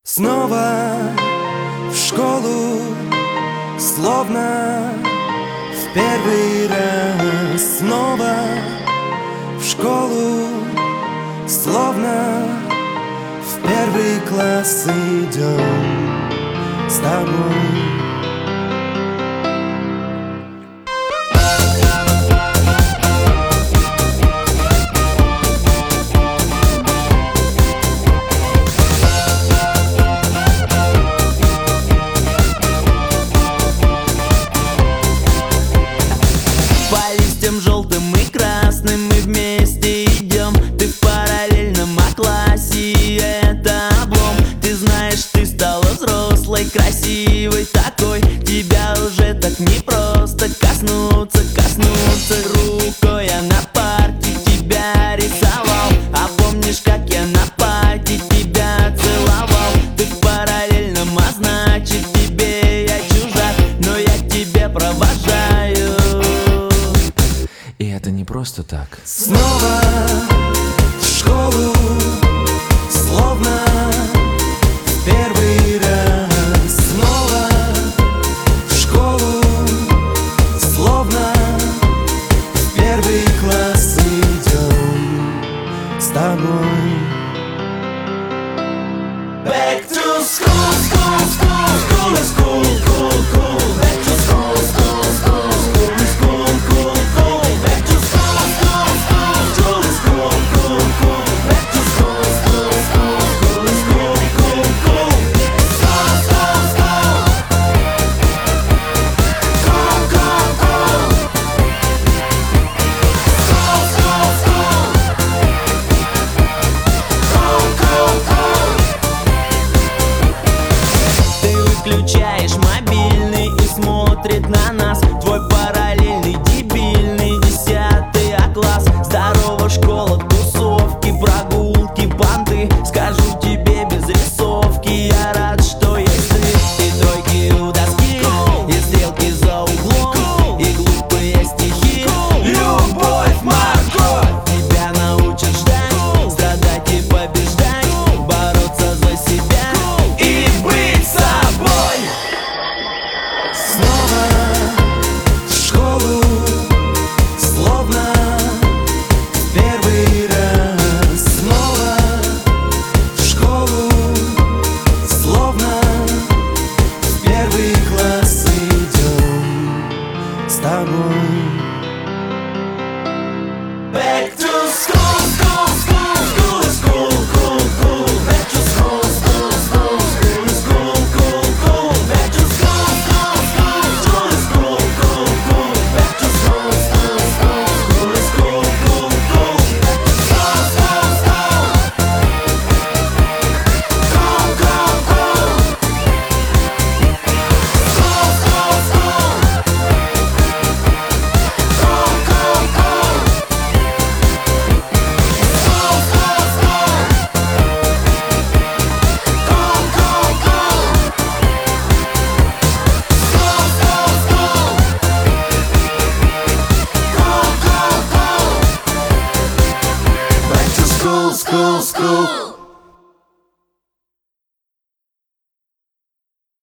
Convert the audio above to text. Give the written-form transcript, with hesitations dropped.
Снова в школу, словно в первый раз. Снова в школу, словно в первый класс идем с тобой. По листьям желтым и красным мы вместе идем. Ты в параллельном классе, и это облом. Ты знаешь, ты стала взрослой, красивой такой. Тебя уже так непросто коснуться рукой. Я на парте тебя рисовал, а помнишь, как я на парте тебя целовал? Ты в параллельном, а значит тебе я чужак, но я тебе провожаю. И это не просто так. Снова в школу, словно в первый раз. Снова в школу, словно в первый класс идем с тобой. Back to school.